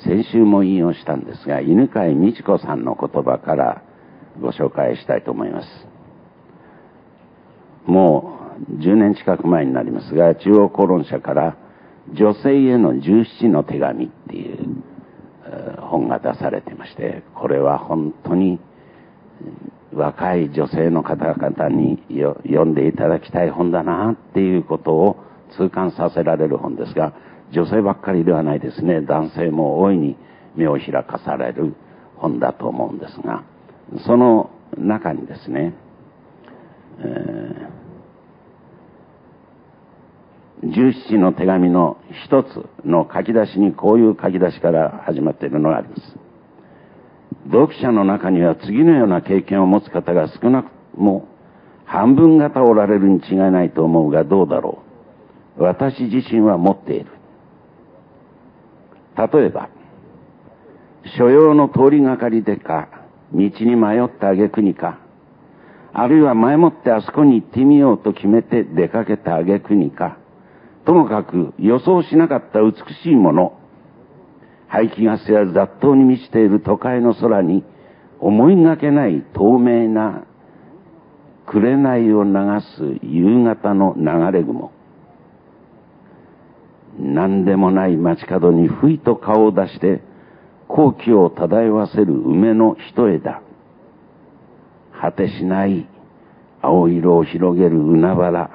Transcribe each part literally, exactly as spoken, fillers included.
先週も引用したんですが、犬飼美智子さんの言葉からご紹介したいと思います。もうじゅうねん近く前になりますが、中央公論社から女性へのじゅうななの手紙っていう本が出されていまして、これは本当に若い女性の方々に読んでいただきたい本だなっていうことを痛感させられる本ですが、女性ばっかりではないですね。男性も大いに目を開かされる本だと思うんですが、その中にですね、えー、じゅうななの手紙の一つの書き出しにこういう書き出しから始まっているのがあります。読者の中には次のような経験を持つ方が少なくも半分方おられるに違いないと思うがどうだろう。私自身は持っている。例えば、所用の通りがかりでか、道に迷った挙句にか、あるいは前もってあそこに行ってみようと決めて出かけた挙句にか、ともかく予想しなかった美しいもの、排気ガスや雑踏に満ちている都会の空に思いがけない透明な紅を流す夕方の流れ雲。何でもない街角にふいと顔を出して好気を漂わせる梅の一枝。果てしない青色を広げる海原。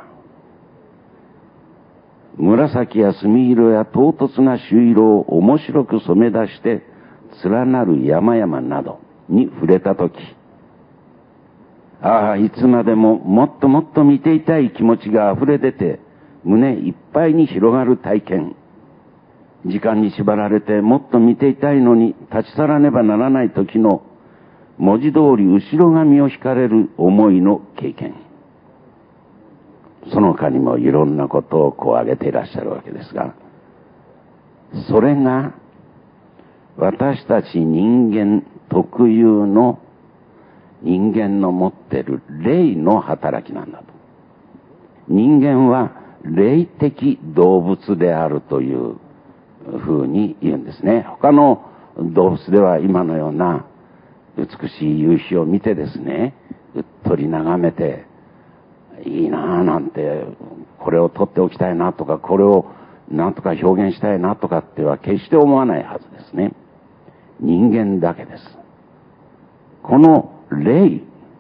紫や墨色や唐突な朱色を面白く染め出して連なる山々などに触れたとき、ああ、いつまでももっともっと見ていたい気持ちが溢れ出て胸いっぱいに広がる体験。時間に縛られてもっと見ていたいのに立ち去らねばならない時の文字通り後ろ髪を引かれる思いの経験。その他にもいろんなことをこう挙げていらっしゃるわけですが、それが私たち人間特有の人間の持っている霊の働きなんだと。人間は霊的動物であるというふうに言うんですね。他の動物では今のような美しい夕日を見てですね、うっとり眺めていいなぁなんて、これを撮っておきたいなとか、これをなんとか表現したいなとかっては決して思わないはずですね。人間だけです。この霊、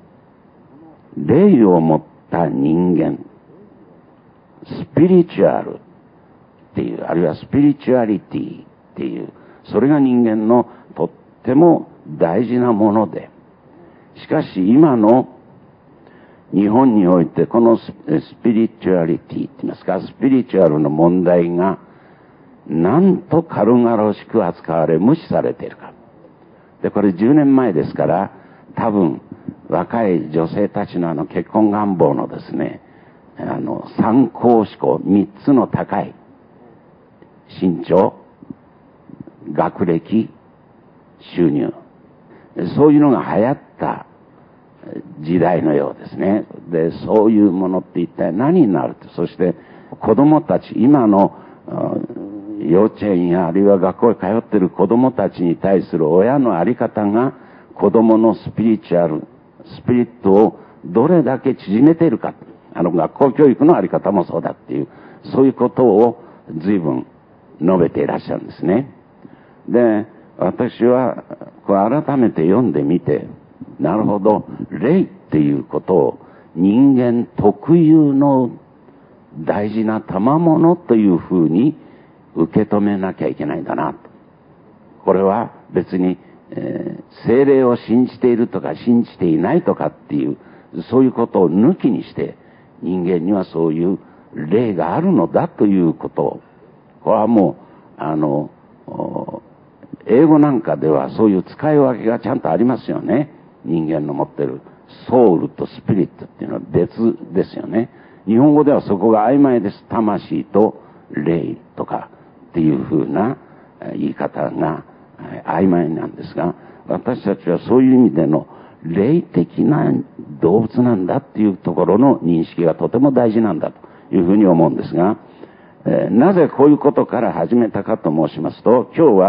霊を持った人間、スピリチュアルっていう、あるいはスピリチュアリティっていう、それが人間のとっても大事なもので、しかし今の日本においてこのスピリチュアリティって言いますか、スピリチュアルの問題がなんと軽々しく扱われ無視されているか。で、これじゅうねんまえですから、多分若い女性たちのあの結婚願望のですね、あの参考志向三つの高い身長、学歴、収入、そういうのが流行った時代のようですね。で、そういうものって一体何になると。そして子供たち、今の幼稚園やあるいは学校へ通っている子供たちに対する親のあり方が子供のスピリチュアル、スピリットをどれだけ縮めているか。あの学校教育のあり方もそうだっていう、そういうことを随分述べていらっしゃるんですね。で、私はこれ改めて読んでみて、なるほど、霊っていうことを人間特有の大事な賜物というふうに受け止めなきゃいけないんだなと。これは別に、えー、精霊を信じているとか信じていないとかっていう、そういうことを抜きにして人間にはそういう霊があるのだということを、これはもうあの英語なんかではそういう使い分けがちゃんとありますよね。人間の持ってるソウルとスピリットっていうのは別ですよね。日本語ではそこが曖昧です。魂と霊とかっていう風な言い方が曖昧なんですが、私たちはそういう意味での霊的な動物なんだっていうところの認識がとても大事なんだというふうに思うんですが、えー、なぜこういうことから始めたかと申しますと、今日は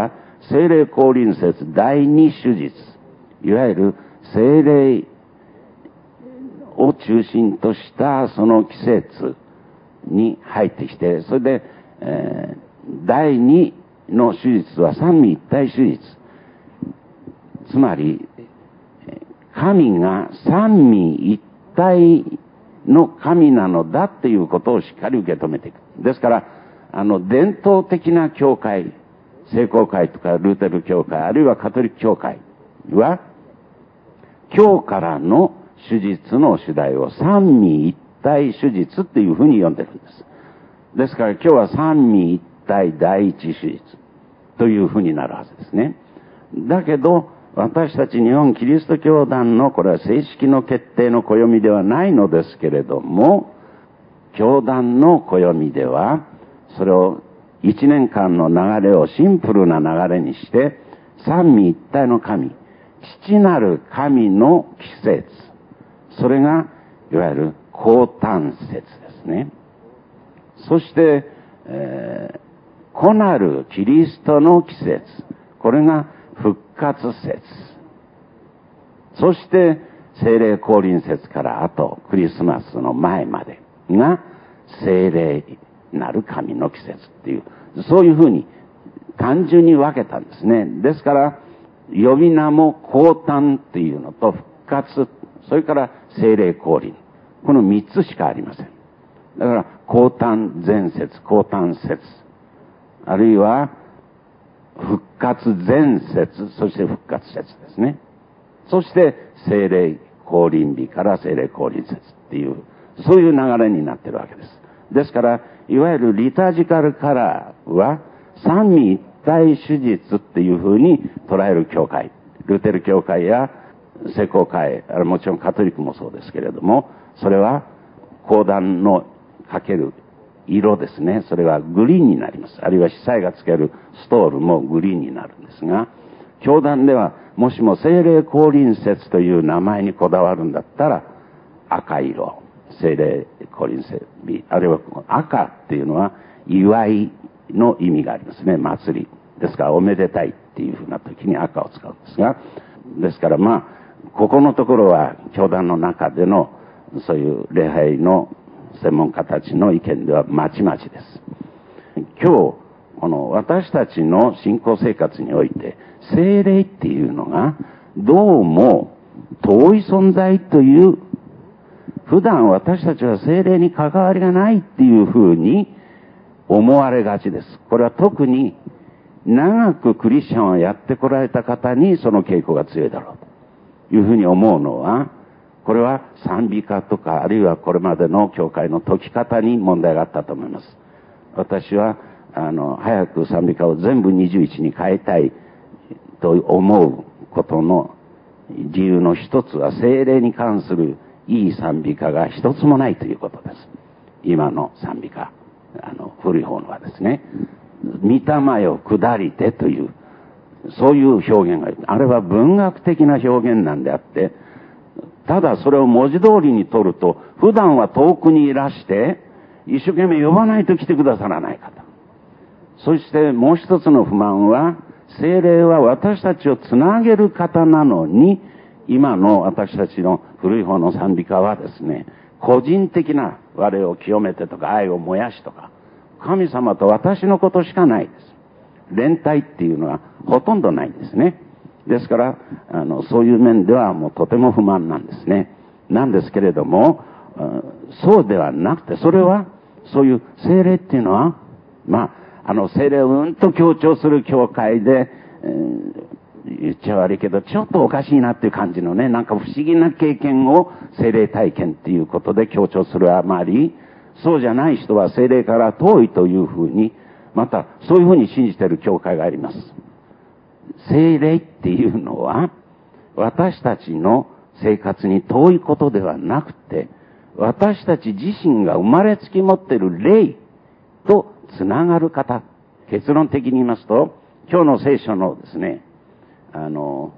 聖霊降臨節第二手術、いわゆる聖霊を中心としたその季節に入ってきて、それで、えー、第二の手術は三位一体手術。つまり、神が三位一体の神なのだっていうことをしっかり受け止めていく。ですから、あの、伝統的な教会、聖公会とかルーテル教会、あるいはカトリック教会は、今日からの手術の主題を三位一体手術っていうふうに呼んでるんです。ですから今日は三位一体第一手術というふうになるはずですね。だけど、私たち日本キリスト教団の、これは正式の決定の暦ではないのですけれども、教団の暦では、それを一年間の流れをシンプルな流れにして、三位一体の神、父なる神の季節、それが、いわゆる降誕節ですね。そして、えー、子なるキリストの季節、これが復活節。そして、聖霊降臨節からあと、クリスマスの前までが、聖霊なる神の季節っていう、そういうふうに単純に分けたんですね。ですから、呼び名も降誕っていうのと復活、それから聖霊降臨。この三つしかありません。だから、降誕前節、降誕節、あるいは、復活前節、そして復活節ですね。そして、聖霊降臨日から聖霊降臨節っていう、そういう流れになっているわけです。ですから、いわゆるリタジカルカラーは、三位一体手術っていう風に捉える教会、ルーテル教会や聖公会、もちろんカトリックもそうですけれども、それは講談のかける色ですね。それはグリーンになります。あるいは司祭がつけるストールもグリーンになるんですが、教団ではもしも聖霊降臨節という名前にこだわるんだったら、赤色、聖霊降臨節日、あるいは赤っていうのは祝いの意味がありますね。祭り。ですからおめでたいっていうふうな時に赤を使うんですが、ですからまあ、ここのところは教団の中でのそういう礼拝の専門家たちの意見ではまちまちです。今日、この私たちの信仰生活において、聖霊っていうのがどうも遠い存在という、普段私たちは聖霊に関わりがないっていうふうに思われがちです。これは特に長くクリスチャンをやってこられた方にその傾向が強いだろうというふうに思うのは、これは賛美歌とか、あるいはこれまでの教会の解き方に問題があったと思います。私は、あの、早く賛美歌を全部にじゅういちに変えたいと思うことの理由の一つは、聖霊に関するいい賛美歌が一つもないということです。今の賛美歌、あの、古い方のはですね、御霊よ下りてという、そういう表現がある。あれは文学的な表現なんであって、ただそれを文字通りに取ると、普段は遠くにいらして、一生懸命呼ばないと来てくださらない方。そしてもう一つの不満は、聖霊は私たちをつなげる方なのに、今の私たちの古い方の賛美歌はですね、個人的な我を清めてとか愛を燃やしとか、神様と私のことしかないです。連帯っていうのはほとんどないんですね。ですから、あの、そういう面ではもうとても不満なんですね。なんですけれども、そうではなくて、それは、そういう聖霊っていうのは、まあ、あの、聖霊をうんと強調する教会で、えー、言っちゃ悪いけど、ちょっとおかしいなっていう感じのね、なんか不思議な経験を聖霊体験っていうことで強調するあまり、そうじゃない人は聖霊から遠いというふうに、また、そういうふうに信じている教会があります。聖霊っていうのは、私たちの生活に遠いことではなくて、私たち自身が生まれつき持っている霊とつながる方。結論的に言いますと、今日の聖書のですね、あの、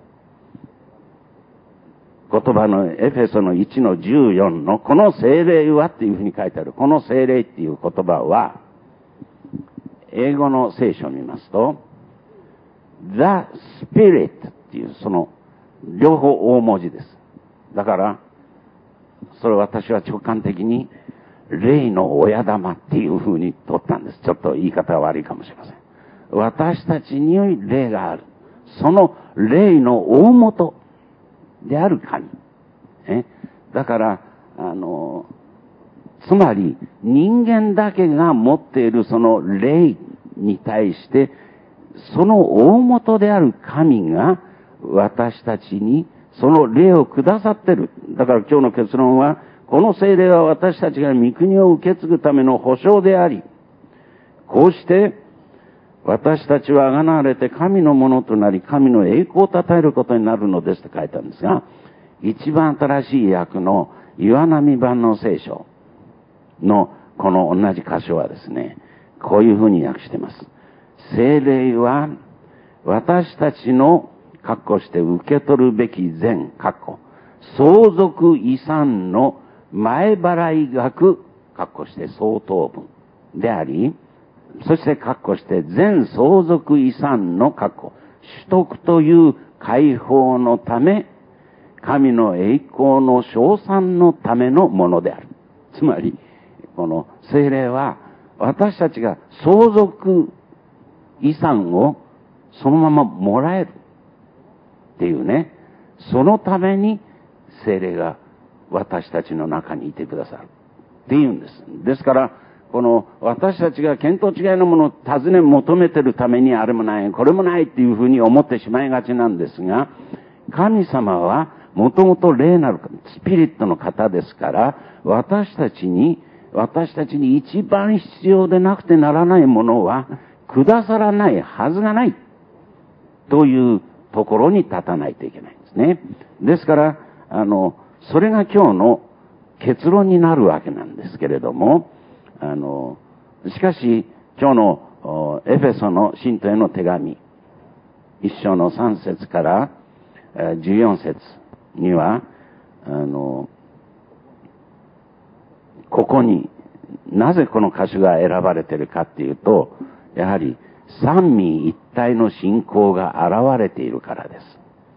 言葉のエフェソのいちのじゅうよんのこの聖霊はっていうふうに書いてある。この聖霊っていう言葉は、英語の聖書を見ますと、 The Spirit っていう、その、両方大文字です。だから、それを私は直感的に、霊の親玉っていう風に取ったんです。ちょっと言い方は悪いかもしれません。私たちに霊がある。その霊の大元である神。ね、だから、あの、つまり人間だけが持っているその霊に対して、その大元である神が私たちにその霊をくださっている。だから今日の結論は、この聖霊は私たちが御国を受け継ぐための保証であり、こうして私たちは贖われて神のものとなり、神の栄光を称えることになるのですと書いてあるんですが、一番新しい訳の岩波版の聖書のこの同じ箇所はですね、こういうふうに訳しています。聖霊は私たちの括弧して受け取るべき善、括弧相続遺産の前払い額、括弧して相当分であり、そして括弧して全相続遺産の括弧取得という解放のため、神の栄光の称賛のためのものである。つまり、この聖霊は私たちが相続遺産をそのままもらえるっていうね、そのために聖霊が私たちの中にいてくださるっていうんです。ですから、この私たちが見当違いのものを尋ね求めてるためにあれもない、これもないっていうふうに思ってしまいがちなんですが、神様はもともと霊なるスピリットの方ですから、私たちに、私たちに一番必要でなくてならないものはくださらないはずがないというところに立たないといけないんですね。ですから、あの、それが今日の結論になるわけなんですけれども、あの、しかし、今日のエフェソの信徒への手紙、一章の三節から十四節には、あの、ここになぜこの歌詞が選ばれているかっていうと、やはり三位一体の信仰が現れているからです。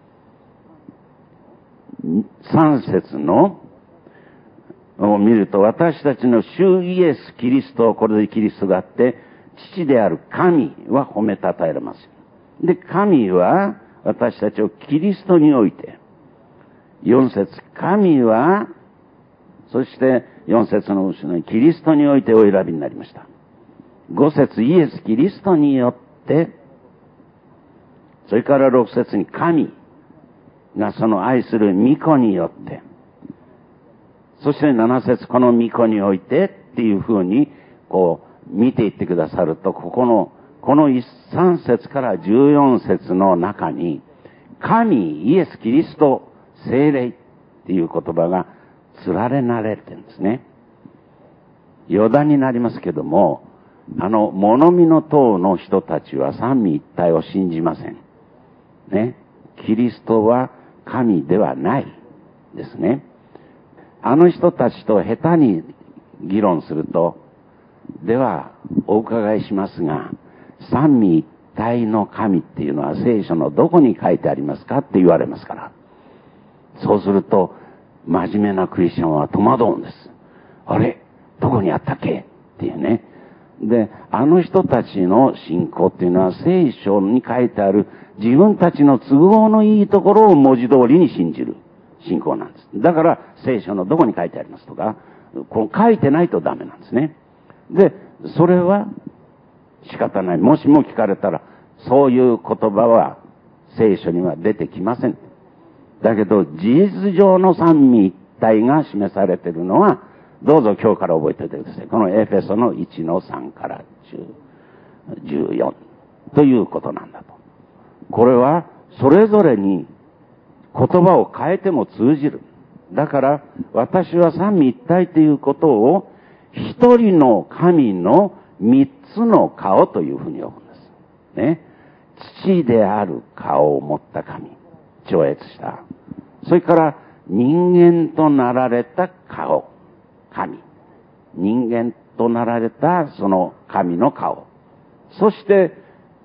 三節のを見ると、私たちの主イエス・キリスト、これでキリストがあって、父である神は褒めたたえられます。で、神は私たちをキリストにおいて、四節、神は、そして四節の後ろにキリストにおいてお選びになりました。五節、イエス・キリストによって、それから六節に神がその愛する御子によって、そして七節、この御子においてっていう風に、こう、見ていってくださると、ここの、この三節から十四節の中に、神、イエス・キリスト、聖霊っていう言葉が連れなれてるんですね。余談になりますけども、あの、物見の塔の人たちは三位一体を信じません。ね。キリストは神ではないですね。あの人たちと下手に議論すると、ではお伺いしますが、三位一体の神っていうのは聖書のどこに書いてありますかって言われますから。そうすると、真面目なクリスチャンは戸惑うんです。あれどこにあったっけっていうね。で、あの人たちの信仰っていうのは聖書に書いてある自分たちの都合のいいところを文字通りに信じる信仰なんです。だから聖書のどこに書いてありますとか、こう書いてないとダメなんですね。で、それは仕方ない。もしも聞かれたら、そういう言葉は聖書には出てきません。だけど、事実上の三位一体が示されているのは、どうぞ今日から覚えておいてください。このエフェソのいちのさんからじゅうよんということなんだと。これは、それぞれに言葉を変えても通じる。だから、私は三位一体ということを、一人の神の三つの顔というふうに呼ぶんです。ね。父である顔を持った神。超越した。それから、人間となられた顔。神。人間となられたその神の顔。そして、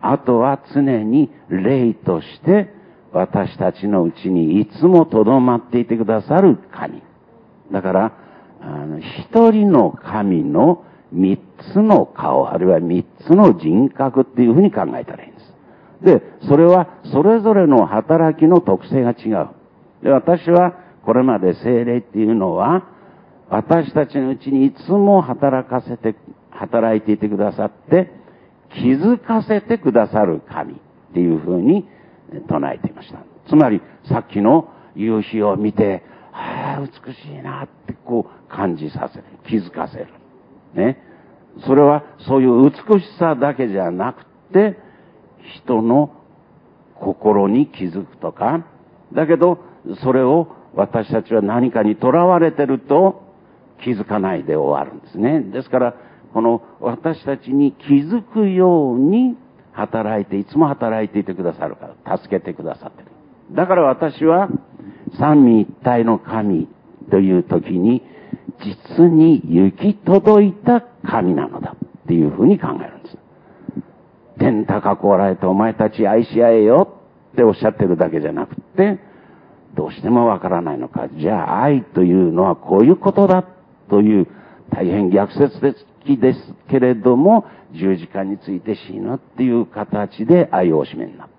あとは常に霊として私たちのうちにいつもとどまっていてくださる神。だから、あの一人の神の三つの顔、あるいは三つの人格っていうふうに考えたらいいんです。で、それはそれぞれの働きの特性が違う。で、私はこれまで聖霊っていうのは、私たちのうちにいつも働かせて、働いていてくださって、気づかせてくださる神っていうふうに唱えていました。つまり、さっきの夕日を見て、ああ、美しいなってこう感じさせる。気づかせる。ね。それはそういう美しさだけじゃなくて、人の心に気づくとか、だけど、それを私たちは何かにとらわれてると気づかないで終わるんですね。ですから、この私たちに気づくように働いて、いつも働いていてくださるから、助けてくださってる。だから私は、三位一体の神という時に、実に行き届いた神なのだっていうふうに考えるんです。天高くおられてお前たち愛し合えよっておっしゃってるだけじゃなくて、どうしてもわからないのか。じゃあ愛というのはこういうことだという大変逆説的ですけれども、十字架について死ぬっていう形で愛をお示めになった。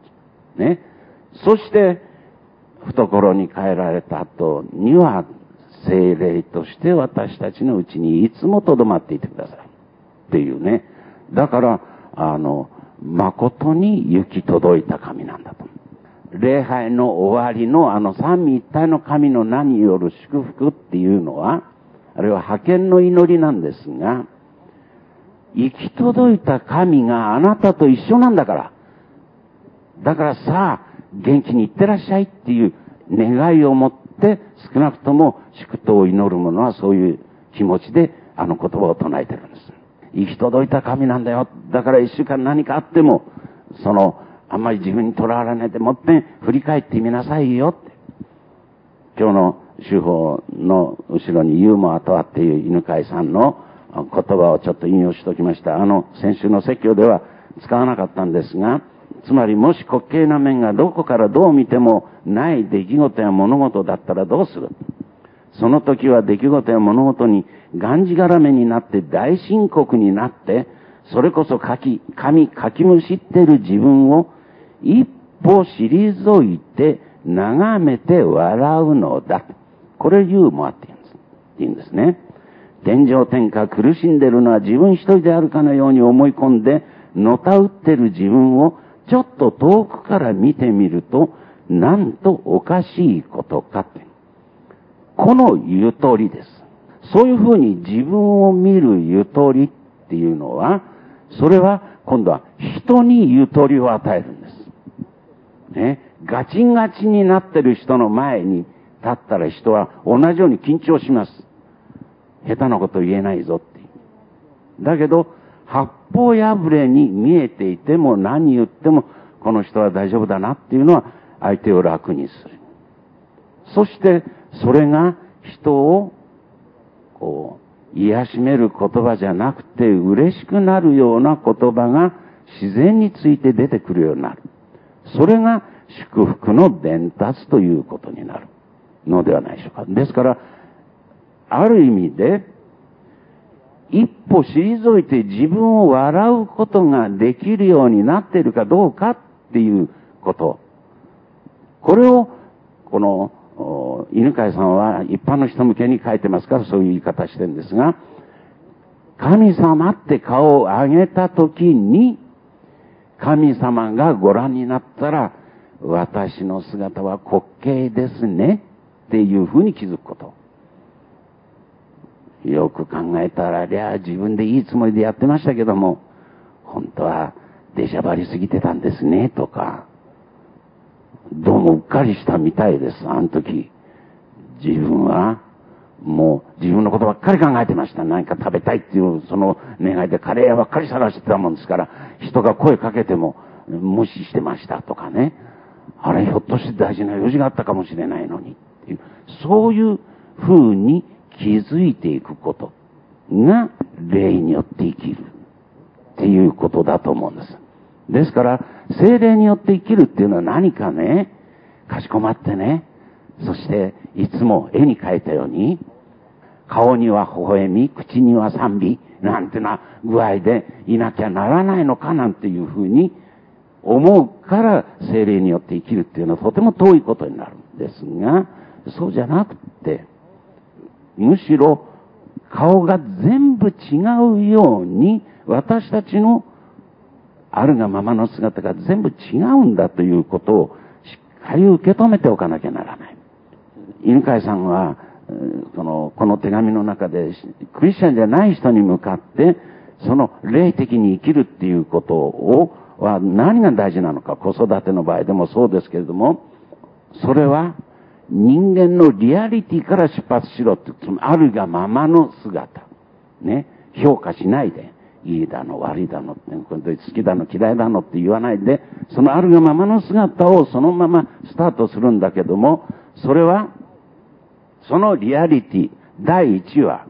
ね。そして、懐に帰られた後には、聖霊として私たちのうちにいつもとどまっていてください。っていうね。だから、あの、誠に行き届いた神なんだと。礼拝の終わりのあの三位一体の神の名による祝福っていうのは、あるいは派遣の祈りなんですが、行き届いた神があなたと一緒なんだから。だからさあ、元気に行ってらっしゃいっていう願いを持って、少なくとも祝祷を祈る者はそういう気持ちであの言葉を唱えてるんです。行き届いた神なんだよ。だから一週間何かあっても、その、あんまり自分にとらわれないでもってん振り返ってみなさいよって。今日の手法の後ろにユーモアとはっていう犬飼さんの言葉をちょっと引用しておきました。あの先週の説教では使わなかったんですが、つまりもし滑稽な面がどこからどう見てもない出来事や物事だったらどうする？その時は出来事や物事にがんじがらめになって大深刻になって、それこそかき、神かきむしっている自分を一歩退いて眺めて笑うのだ。これユーモアって言うんです。言うんですね。天上天下苦しんでるのは自分一人であるかのように思い込んで、のたうってる自分をちょっと遠くから見てみると、なんとおかしいことかって。このゆとりです。そういうふうに自分を見るゆとりっていうのは、それは今度は人にゆとりを与えるんです。ね。ガチガチになってる人の前に立ったら人は同じように緊張します。下手なこと言えないぞっていう。だけど、八方破れに見えていても何言ってもこの人は大丈夫だなっていうのは相手を楽にする。そしてそれが人をこう癒しめる言葉じゃなくて嬉しくなるような言葉が自然について出てくるようになる。それが祝福の伝達ということになるのではないでしょうか。ですから、ある意味で一歩退いて自分を笑うことができるようになっているかどうかっていうこと。これを、この、犬飼さんは一般の人向けに書いてますからそういう言い方してるんですが、神様って顔を上げたときに、神様がご覧になったら、私の姿は滑稽ですねっていうふうに気づくこと。よく考えたら、りゃあ自分でいいつもりでやってましたけども、本当は出しゃばりすぎてたんですね、とか、どうもうっかりしたみたいです、あの時。自分は、もう自分のことばっかり考えてました。何か食べたいっていう、その願いでカレー屋ばっかり探してたもんですから、人が声かけても無視してましたとかね。あれひょっとして大事な用事があったかもしれないのにっていう、そういう風に気づいていくことが霊によって生きるっていうことだと思うんです。 ですから、聖霊によって生きるっていうのは何かね、かしこまってね、そしていつも絵に描いたように、顔には微笑み、口には賛美、なんてな具合でいなきゃならないのかなんていうふうに思うから聖霊によって生きるっていうのはとても遠いことになるんですが、そうじゃなくて、むしろ顔が全部違うように私たちのあるがままの姿が全部違うんだということをしっかり受け止めておかなきゃならない。犬飼さんはこの、この手紙の中でクリスチャンじゃない人に向かってその霊的に生きるっていうことをは何が大事なのか、子育ての場合でもそうですけれども、それは人間のリアリティから出発しろって、つまりあるがままの姿。ね。評価しないで、いいだの悪いだの、好きだの嫌いだのって言わないで、そのあるがままの姿をそのままスタートするんだけども、それは、そのリアリティ、第一は、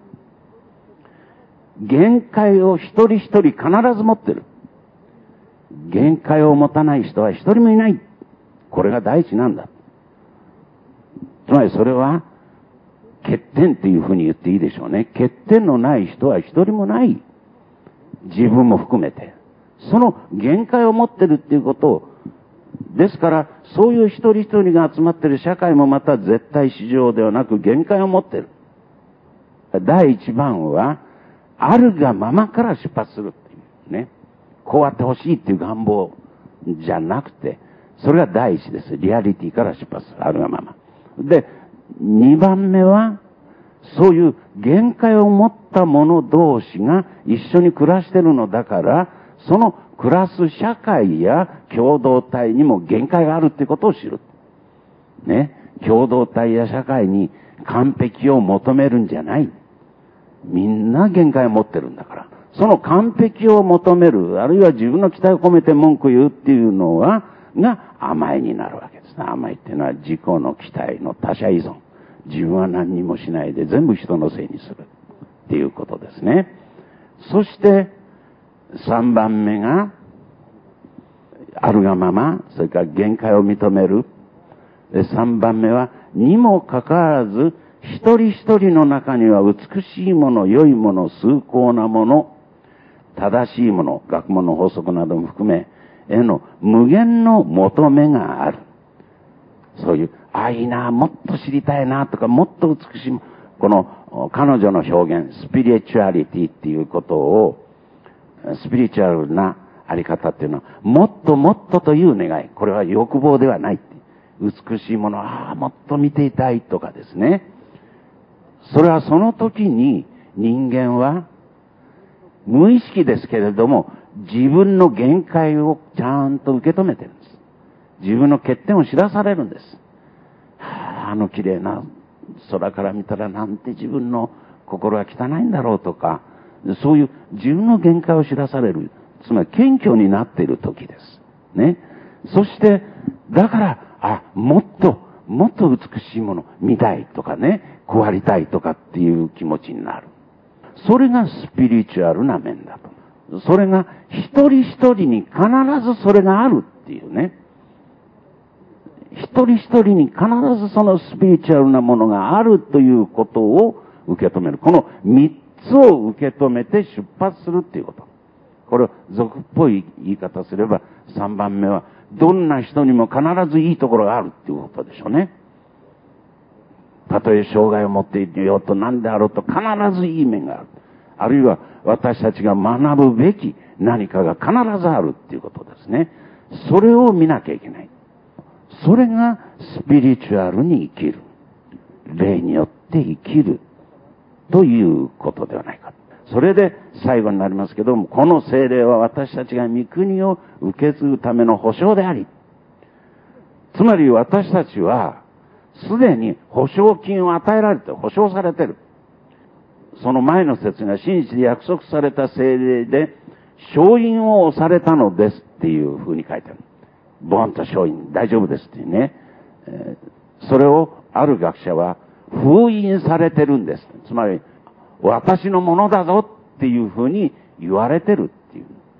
限界を一人一人必ず持ってる。限界を持たない人は一人もいない。これが第一なんだ。つまりそれは、欠点っていうふうに言っていいでしょうね。欠点のない人は一人もない。自分も含めて。その限界を持ってるっていうことを、ですから、そういう一人一人が集まってる社会もまた絶対市場ではなく限界を持ってる。第一番は、あるがままから出発するっていうね。こうあってほしいっていう願望じゃなくて、それが第一です。リアリティから出発する。あるがまま。で、二番目は、そういう限界を持った者同士が一緒に暮らしてるのだから、その暮らす社会や共同体にも限界があるってことを知る。ね。共同体や社会に完璧を求めるんじゃない。みんな限界を持ってるんだから。その完璧を求める、あるいは自分の期待を込めて文句言うっていうのは、が甘えになるわけですね。甘えっていうのは自己の期待の他者依存。自分は何にもしないで全部人のせいにするっていうことですね。そして三番目があるがまま、それから限界を認める。三番目はにもかかわらず一人一人の中には美しいもの、良いもの、崇高なもの、正しいもの、学問の法則なども含めへの無限の求めがある。そういう、ああいいな、もっと知りたいなとか、もっと美しい、この彼女の表現、スピリチュアリティっていうことを、スピリチュアルなあり方っていうのは、もっともっとという願い。これは欲望ではない。美しいもの、ああ、もっと見ていたいとかですね。それはその時に人間は、無意識ですけれども、自分の限界をちゃんと受け止めてるんです。自分の欠点を知らされるんです。はあ、あの綺麗な空から見たらなんて自分の心は汚いんだろうとか、そういう自分の限界を知らされる。つまり謙虚になっている時です。ね。そして、だから、あ、もっと、もっと美しいもの見たいとかね、こうありたいとかっていう気持ちになる。それがスピリチュアルな面だと。それが一人一人に必ずそれがあるっていうね。一人一人に必ずそのスピリチュアルなものがあるということを受け止める。この三つを受け止めて出発するっていうこと。これを俗っぽい言い方すれば三番目はどんな人にも必ずいいところがあるっていうことでしょうね。たとえ障害を持っていようと何であろうと必ずいい面がある。あるいは私たちが学ぶべき何かが必ずあるっていうことですね。それを見なきゃいけない。それがスピリチュアルに生きる。霊によって生きるということではないか。それで最後になりますけども、この聖霊は私たちが御国を受け継ぐための保証であり、つまり私たちはすでに保証金を与えられて保証されている。その前の説が真実で約束された聖霊で勝因を押されたのですっていう風に書いてある。ボンと勝因大丈夫ですっていうね。えー、それをある学者は封印されてるんです。つまり私のものだぞっていう風に言われてるっていう。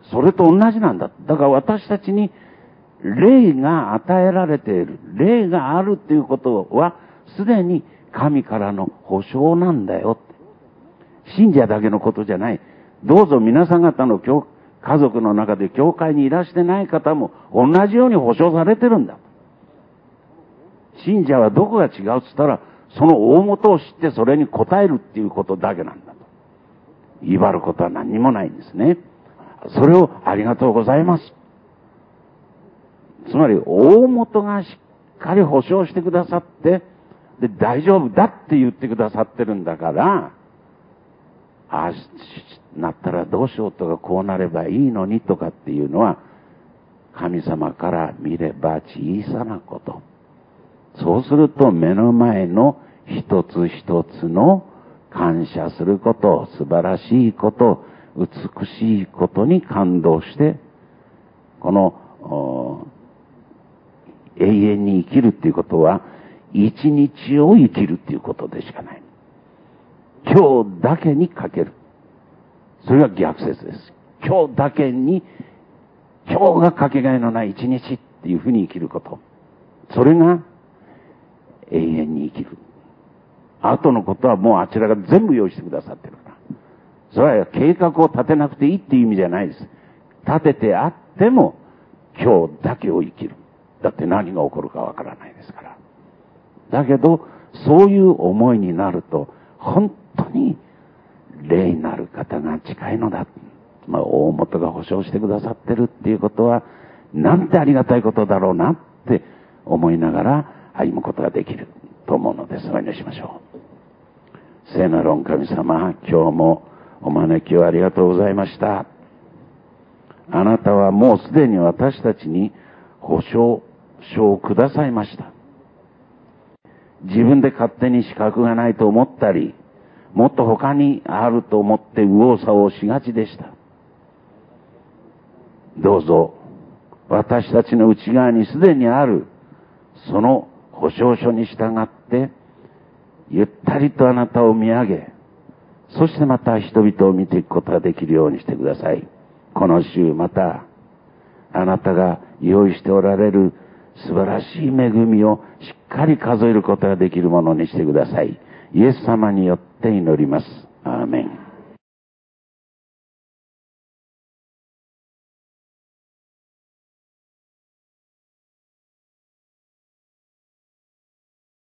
それと同じなんだ。だから私たちに霊が与えられている。霊があるっていうことは、すでに神からの保証なんだよ。信者だけのことじゃない。どうぞ皆さん方の家族の中で教会にいらしてない方も同じように保証されてるんだ。信者はどこが違うって言ったら、その大元を知ってそれに応えるっていうことだけなんだと。威張ることは何にもないんですね。それをありがとうございます。つまり大元がしっかり保証してくださって、で、大丈夫だって言ってくださってるんだから、ああなったらどうしようとかこうなればいいのにとかっていうのは、神様から見れば小さなこと。そうすると目の前の一つ一つの感謝すること、素晴らしいこと、美しいことに感動して、この永遠に生きるっていうことは、一日を生きるっていうことでしかない。今日だけにかける。それが逆説です。今日だけに、今日がかけがえのない一日っていうふうに生きること。それが永遠に生きる。後のことはもうあちらが全部用意してくださってるから。それは計画を立てなくていいっていう意味じゃないです。立ててあっても今日だけを生きる。だって何が起こるかわからないですから。だけど、そういう思いになると、本当に霊なる方が近いのだ。まあ、大元が保証してくださってるっていうことは、なんてありがたいことだろうなって思いながら歩むことができると思うのです。お祈りしましょう。聖なる御神様、今日もお招きをありがとうございました。あなたはもうすでに私たちに保証書をくださいました。自分で勝手に資格がないと思ったり、もっと他にあると思って右往左往しがちでした。どうぞ私たちの内側にすでにあるその保証書に従ってゆったりとあなたを見上げ、そしてまた人々を見ていくことができるようにしてください。この週またあなたが用意しておられる素晴らしい恵みをしっかり数えることができるものにしてください。イエス様によって祈ります。アーメン。